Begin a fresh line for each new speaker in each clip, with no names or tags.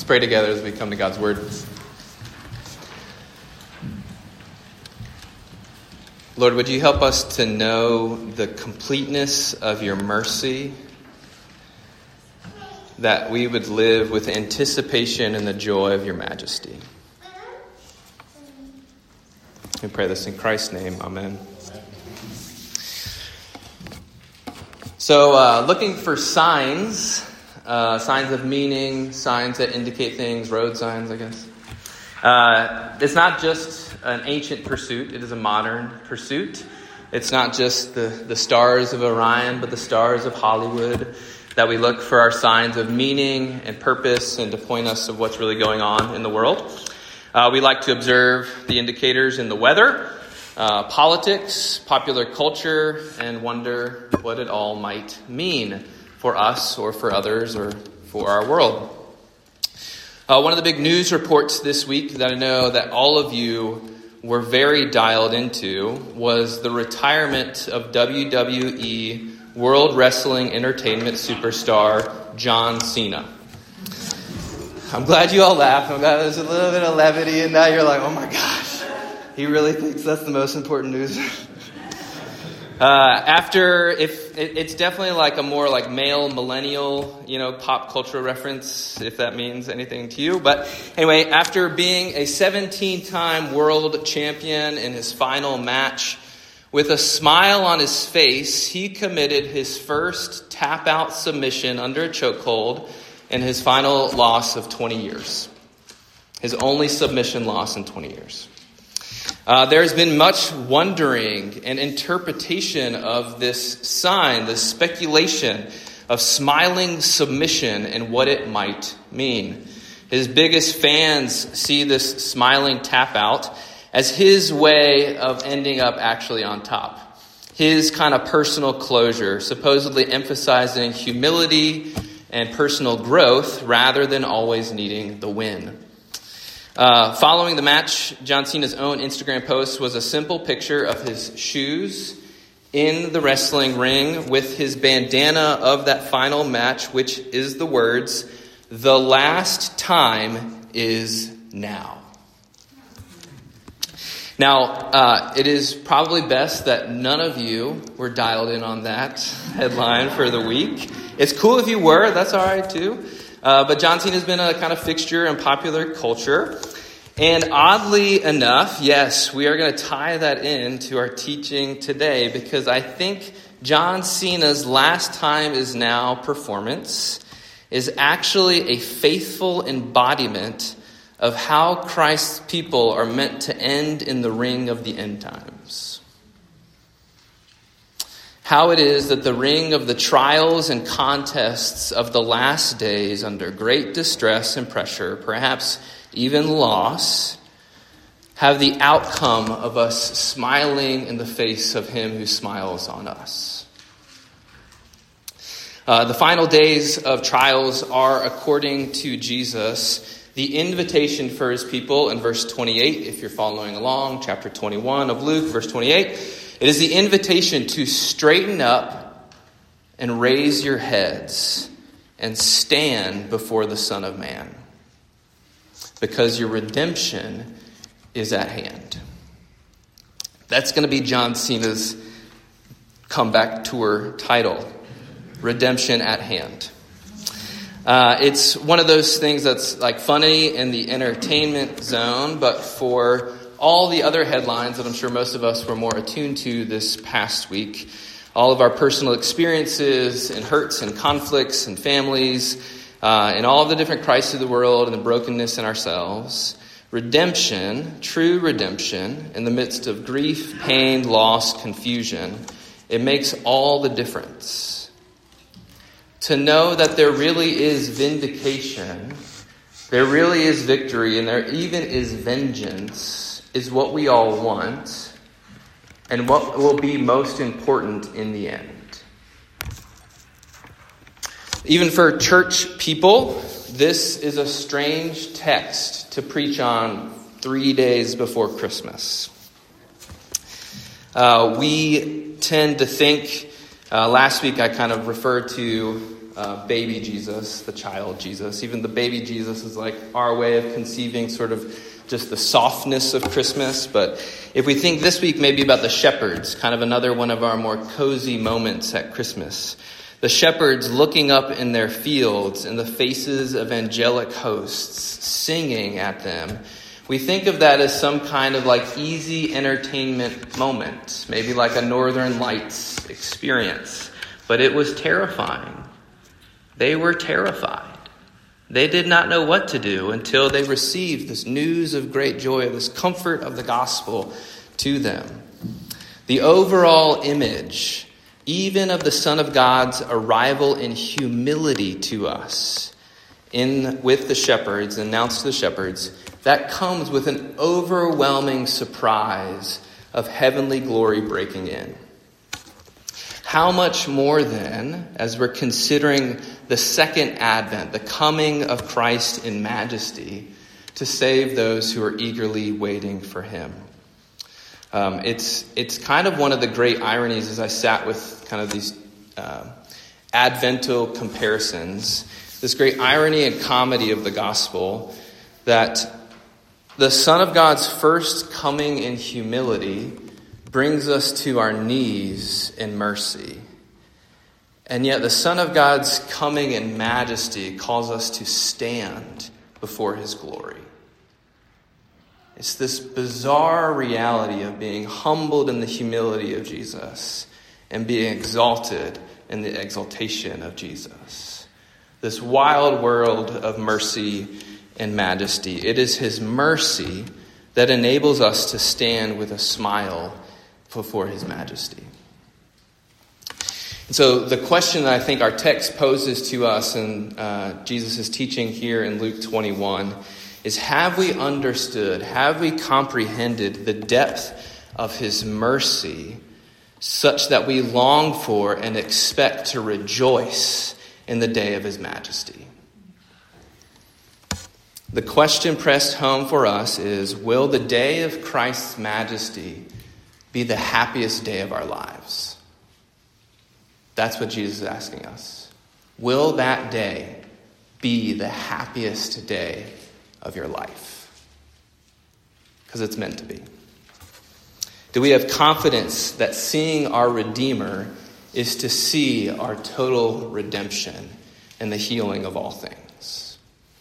Let's pray together as we come to God's Word. Lord, would you help us to know the completeness of your mercy, that we would live with anticipation and the joy of your majesty. We pray this in Christ's name. Amen. So, looking for signs of meaning, signs that indicate things, road signs, I guess. It's not just an ancient pursuit, it is a modern pursuit. It's not just the stars of Orion, but the stars of Hollywood, that we look for our signs of meaning and purpose and to point us of what's really going on in the world. We like to observe the indicators in the weather, politics, popular culture, and wonder what it all might mean for us or for others or for our world. One of the big news reports this week that I know that all of you were very dialed into was the retirement of WWE World Wrestling Entertainment superstar John Cena. I'm glad you all laughed. I'm glad there's a little bit of levity, and now you're like, oh my gosh, he really thinks that's the most important news. It's definitely like a more like male millennial, pop cultural reference, if that means anything to you. But anyway, after being a 17-time world champion in his final match, with a smile on his face, he committed his first tap-out submission under a chokehold in his final loss of 20 years. His only submission loss in 20 years. There's been much wondering and interpretation of this sign, this speculation of smiling submission and what it might mean. His biggest fans see this smiling tap out as his way of ending up actually on top. His kind of personal closure, supposedly emphasizing humility and personal growth rather than always needing the win. Following the match, John Cena's own Instagram post was a simple picture of his shoes in the wrestling ring with his bandana of that final match, which is the words, "The last time is now." Now, it is probably best that none of you were dialed in on that headline for the week. It's cool if you were, that's all right too. But John Cena has been a kind of fixture in popular culture. And oddly enough, yes, we are going to tie that into our teaching today because I think John Cena's "Last Time Is Now" performance is actually a faithful embodiment of how Christ's people are meant to end in the ring of the end times. How it is that the ring of the trials and contests of the last days under great distress and pressure, perhaps even loss, have the outcome of us smiling in the face of him who smiles on us. The final days of trials are, according to Jesus, the invitation for his people in verse 28, if you're following along, chapter 21 of Luke, verse 28. It is the invitation to straighten up and raise your heads and stand before the Son of Man, because your redemption is at hand. That's going to be John Cena's comeback tour title, Redemption at Hand. It's one of those things that's like funny in the entertainment zone, but for all the other headlines that I'm sure most of us were more attuned to this past week, all of our personal experiences and hurts and conflicts and families, and all of the different crises of the world and the brokenness in ourselves, redemption, true redemption, in the midst of grief, pain, loss, confusion, it makes all the difference. To know that there really is vindication, there really is victory, and there even is vengeance, is what we all want, and what will be most important in the end. Even for church people, this is a strange text to preach on 3 days before Christmas. We tend to think, last week I kind of referred to baby Jesus, the child Jesus. Even the baby Jesus is like our way of conceiving sort of just the softness of Christmas. But if we think this week maybe about the shepherds, kind of another one of our more cozy moments at Christmas. The shepherds looking up in their fields and the faces of angelic hosts singing at them. We think of that as some kind of like easy entertainment moment, maybe like a Northern Lights experience. But it was terrifying. They were terrified. They did not know what to do until they received this news of great joy, this comfort of the gospel to them. The overall image, even of the Son of God's arrival in humility to us, with the shepherds, announced to the shepherds, that comes with an overwhelming surprise of heavenly glory breaking in. How much more then, as we're considering the second advent, the coming of Christ in majesty to save those who are eagerly waiting for him. It's kind of one of the great ironies as I sat with kind of these Advental comparisons, this great irony and comedy of the gospel that the Son of God's first coming in humility brings us to our knees in mercy. And yet the Son of God's coming in majesty calls us to stand before his glory. It's this bizarre reality of being humbled in the humility of Jesus and being exalted in the exaltation of Jesus. This wild world of mercy and majesty. It is his mercy that enables us to stand with a smile before his majesty. And so the question that I think our text poses to us in Jesus' teaching here in Luke 21 is, have we understood, have we comprehended the depth of his mercy such that we long for and expect to rejoice in the day of his majesty? The question pressed home for us is, will the day of Christ's majesty be the happiest day of our lives? That's what Jesus is asking us. Will that day be the happiest day of your life? Because it's meant to be. Do we have confidence that seeing our Redeemer is to see our total redemption and the healing of all things?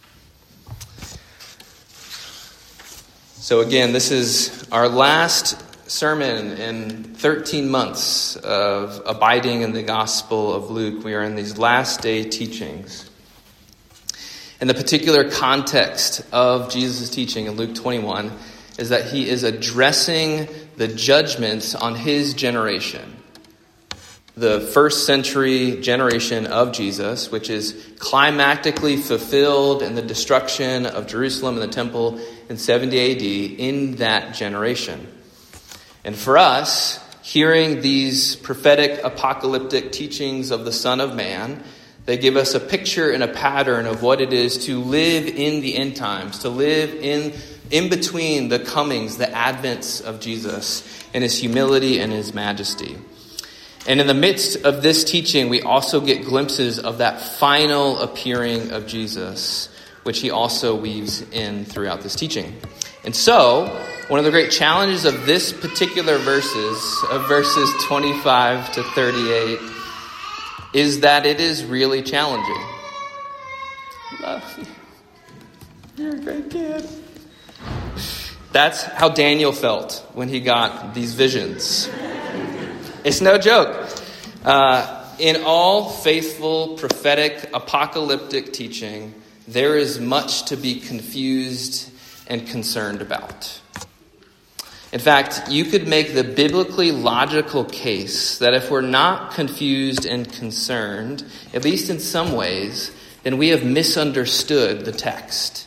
So again, this is our last sermon in 13 months of abiding in the Gospel of Luke. We are in these last day teachings. And the particular context of Jesus' teaching in Luke 21 is that he is addressing the judgments on his generation. The first century generation of Jesus, which is climactically fulfilled in the destruction of Jerusalem and the temple in 70 AD in that generation. And for us, hearing these prophetic apocalyptic teachings of the Son of Man, they give us a picture and a pattern of what it is to live in the end times, to live in between the comings, the advents of Jesus and his humility and his majesty. And in the midst of this teaching, we also get glimpses of that final appearing of Jesus, which he also weaves in throughout this teaching. And so, one of the great challenges of this particular verses 25 to 38, is that it is really challenging. Love you. You're a great kid. That's how Daniel felt when he got these visions. It's no joke. In all faithful, prophetic, apocalyptic teaching, there is much to be confused and concerned about. In fact, you could make the biblically logical case that if we're not confused and concerned, at least in some ways, then we have misunderstood the text.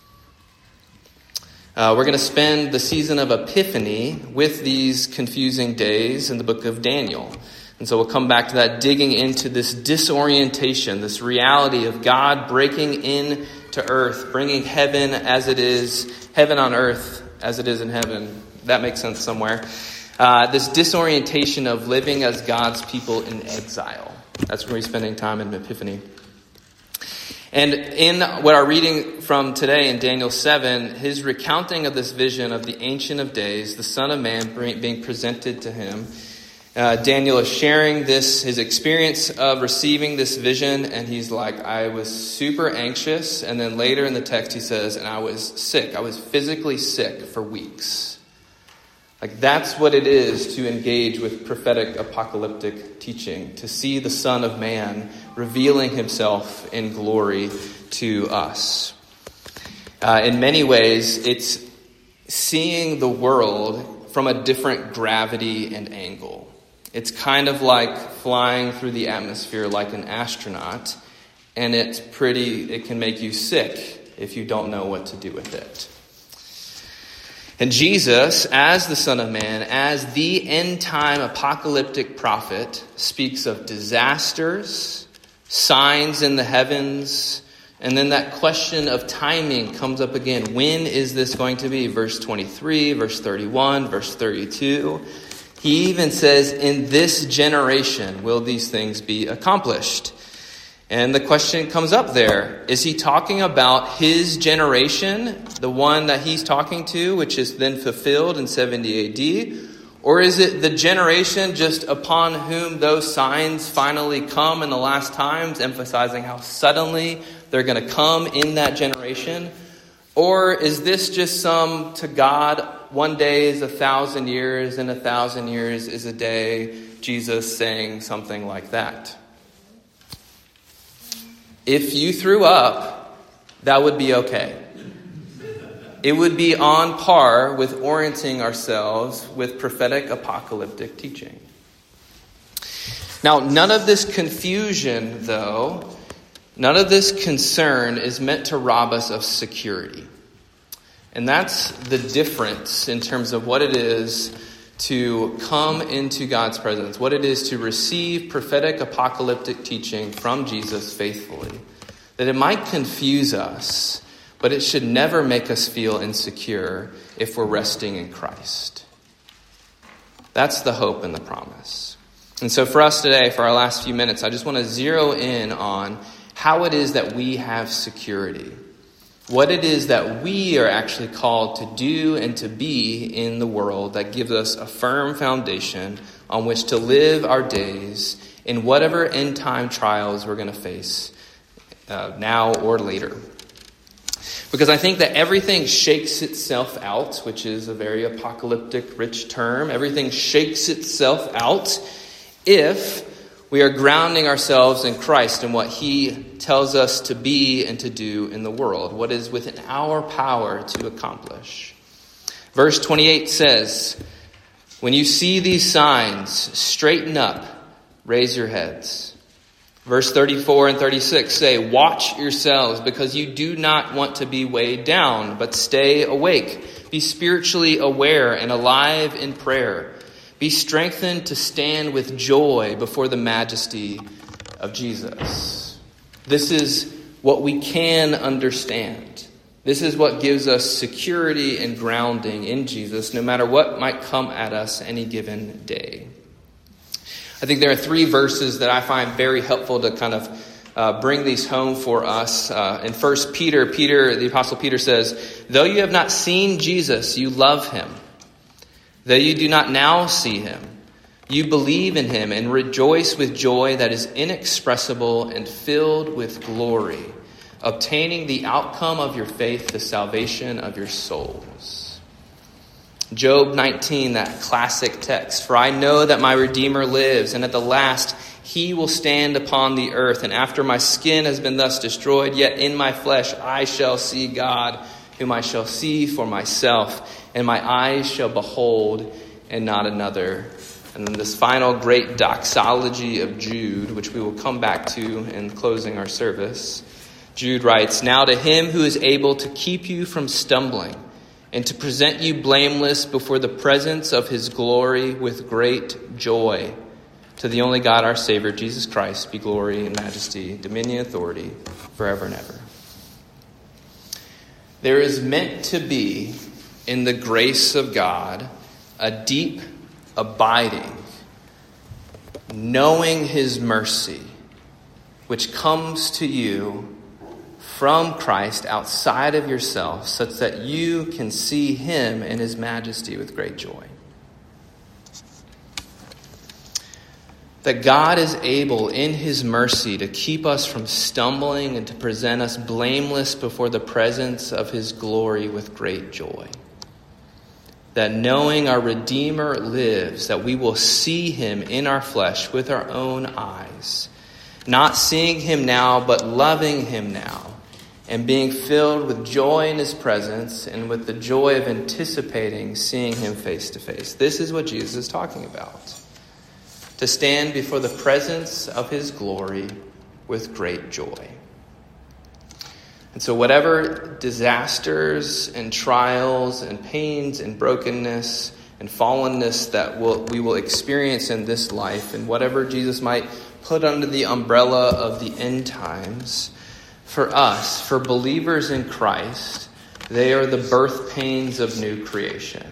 We're going to spend the season of Epiphany with these confusing days in the book of Daniel. And so we'll come back to that, digging into this disorientation, this reality of God breaking into earth, bringing heaven as it is, heaven on earth as it is in heaven. That makes sense somewhere. This disorientation of living as God's people in exile. That's where we're spending time in Epiphany. And in what our reading from today in Daniel 7, his recounting of this vision of the Ancient of Days, the Son of Man being presented to him, Daniel is sharing his experience of receiving this vision, and he's like, I was super anxious. And then later in the text he says, and I was sick. I was physically sick for weeks. Like, that's what it is to engage with prophetic apocalyptic teaching, to see the Son of Man revealing himself in glory to us. In many ways, it's seeing the world from a different gravity and angle. It's kind of like flying through the atmosphere like an astronaut, and it can make you sick if you don't know what to do with it. And Jesus, as the Son of Man, as the end-time apocalyptic prophet, speaks of disasters, signs in the heavens, and then that question of timing comes up again. When is this going to be? Verse 23, verse 31, verse 32. He even says, in this generation will these things be accomplished. And the question comes up there. Is he talking about his generation, the one that he's talking to, which is then fulfilled in 70 AD? Or is it the generation just upon whom those signs finally come in the last times, emphasizing how suddenly they're going to come in that generation? Or is this just to God, one day is 1,000 years and 1,000 years is a day, Jesus saying something like that? If you threw up, that would be okay. It would be on par with orienting ourselves with prophetic apocalyptic teaching. Now, none of this confusion, though, none of this concern is meant to rob us of security. And that's the difference in terms of what it is to come into God's presence, what it is to receive prophetic apocalyptic teaching from Jesus faithfully. That it might confuse us, but it should never make us feel insecure if we're resting in Christ. That's the hope and the promise. And so for us today, for our last few minutes, I just want to zero in on how it is that we have security. What it is that we are actually called to do and to be in the world that gives us a firm foundation on which to live our days in whatever end time trials we're going to face now or later. Because I think that everything shakes itself out, which is a very apocalyptic rich term. Everything shakes itself out if we are grounding ourselves in Christ and what he tells us to be and to do in the world, what is within our power to accomplish. Verse 28 says, when you see these signs, straighten up, raise your heads. Verse 34 and 36 say, watch yourselves because you do not want to be weighed down, but stay awake. Be spiritually aware and alive in prayer. Be strengthened to stand with joy before the majesty of Jesus. This is what we can understand. This is what gives us security and grounding in Jesus, no matter what might come at us any given day. I think there are 3 verses that I find very helpful to kind of bring these home for us. In 1 Peter, the Apostle Peter says, though you have not seen Jesus, you love him. Though you do not now see him, you believe in him and rejoice with joy that is inexpressible and filled with glory, obtaining the outcome of your faith, the salvation of your souls. Job 19, that classic text. For I know that my Redeemer lives, and at the last he will stand upon the earth. And after my skin has been thus destroyed, yet in my flesh I shall see God, whom I shall see for myself, and my eyes shall behold, and not another. And then this final great doxology of Jude, which we will come back to in closing our service. Jude writes, now to him who is able to keep you from stumbling, and to present you blameless before the presence of his glory with great joy. To the only God, our Savior, Jesus Christ, be glory and majesty, dominion and authority, forever and ever. There is meant to be, in the grace of God, a deep abiding, knowing his mercy, which comes to you from Christ outside of yourself, such that you can see him in his majesty with great joy. That God is able in his mercy to keep us from stumbling and to present us blameless before the presence of his glory with great joy. That knowing our Redeemer lives, that we will see him in our flesh with our own eyes, not seeing him now, but loving him now, and being filled with joy in his presence and with the joy of anticipating seeing him face to face. This is what Jesus is talking about. To stand before the presence of his glory with great joy. And so whatever disasters and trials and pains and brokenness and fallenness that we will experience in this life, and whatever Jesus might put under the umbrella of the end times, for us, for believers in Christ, they are the birth pains of new creation.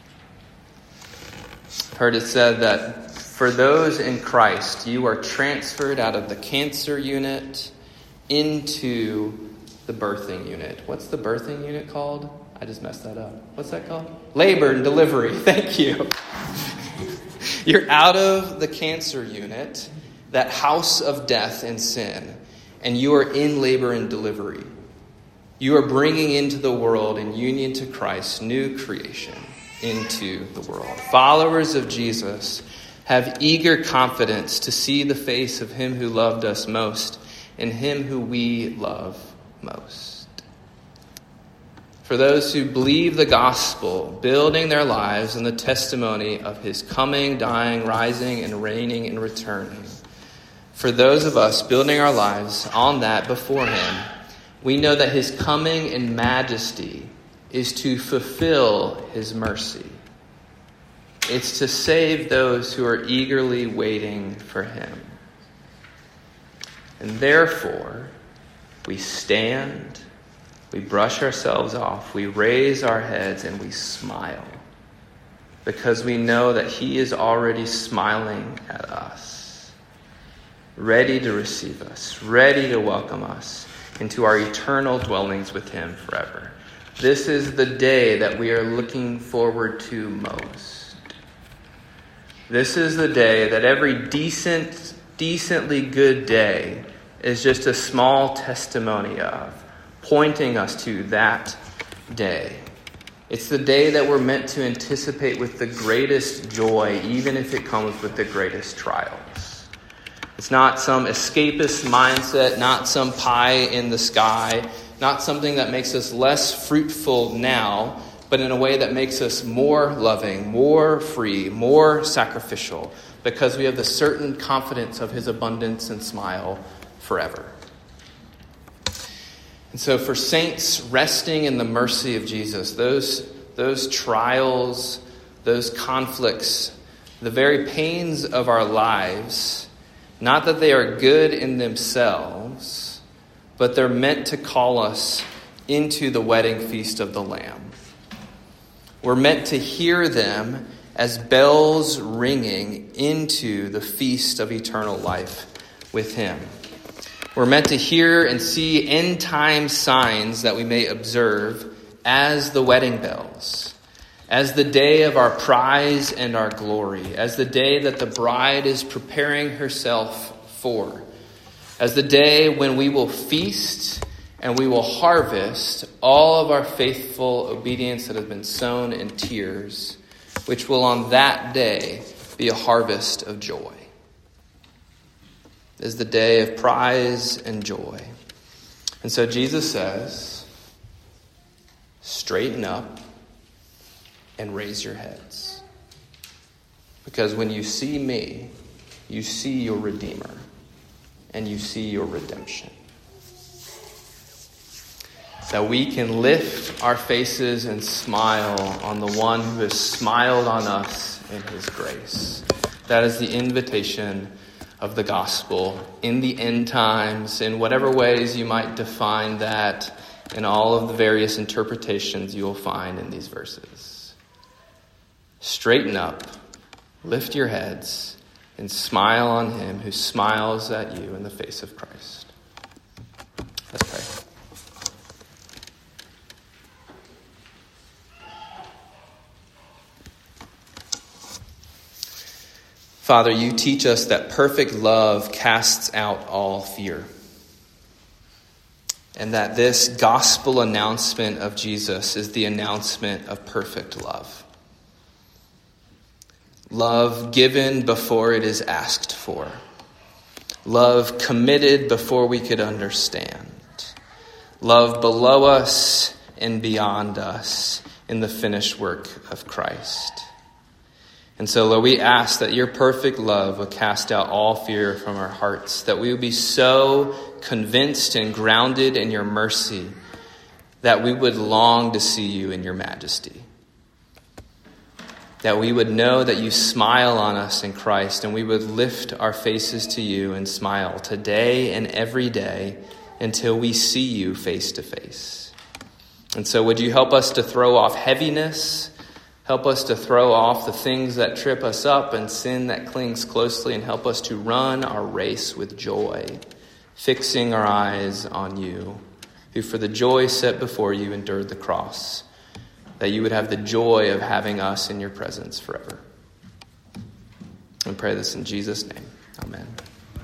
I've heard it said that for those in Christ, you are transferred out of the cancer unit into the birthing unit. What's the birthing unit called? I just messed that up. What's that called? Labor and delivery. Thank you. You're out of the cancer unit, that house of death and sin, and you are in labor and delivery. You are bringing into the world, in union to Christ, new creation into the world. Followers of Jesus have eager confidence to see the face of him who loved us most and him who we love most. For those who believe the gospel, building their lives on the testimony of his coming, dying, rising, and reigning and returning. For those of us building our lives on that before him, we know that his coming in majesty is to fulfill his mercy. It's to save those who are eagerly waiting for him. And therefore, we stand, we brush ourselves off, we raise our heads, and we smile. Because we know that he is already smiling at us, ready to receive us, ready to welcome us into our eternal dwellings with him forever. This is the day that we are looking forward to most. This is the day that every decently good day is just a small testimony of, pointing us to that day. It's the day that we're meant to anticipate with the greatest joy, even if it comes with the greatest trials. It's not some escapist mindset, not some pie in the sky, not something that makes us less fruitful now, but in a way that makes us more loving, more free, more sacrificial, because we have the certain confidence of his abundance and smile forever. And so for saints resting in the mercy of Jesus, those trials, those conflicts, the very pains of our lives, not that they are good in themselves, but they're meant to call us into the wedding feast of the Lamb. We're meant to hear them as bells ringing into the feast of eternal life with him. We're meant to hear and see end time signs that we may observe as the wedding bells, as the day of our prize and our glory, as the day that the bride is preparing herself for, as the day when we will feast and we will harvest all of our faithful obedience that has been sown in tears, which will on that day be a harvest of joy. It is the day of prize and joy. And so Jesus says, straighten up and raise your heads. Because when you see me, you see your Redeemer and you see your redemption. That we can lift our faces and smile on the one who has smiled on us in his grace. That is the invitation of the gospel in the end times, in whatever ways you might define that, in all of the various interpretations you will find in these verses. Straighten up, lift your heads, and smile on him who smiles at you in the face of Christ. Let's pray. Father, you teach us that perfect love casts out all fear. And that this gospel announcement of Jesus is the announcement of perfect love. Love given before it is asked for. Love committed before we could understand. Love below us and beyond us in the finished work of Christ. And so, Lord, we ask that your perfect love would cast out all fear from our hearts, that we would be so convinced and grounded in your mercy that we would long to see you in your majesty. That we would know that you smile on us in Christ, and we would lift our faces to you and smile today and every day until we see you face to face. And so would you help us to throw off heaviness, help us to throw off the things that trip us up and sin that clings closely, and help us to run our race with joy, fixing our eyes on you, who for the joy set before you endured the cross, that you would have the joy of having us in your presence forever. We pray this in Jesus' name. Amen.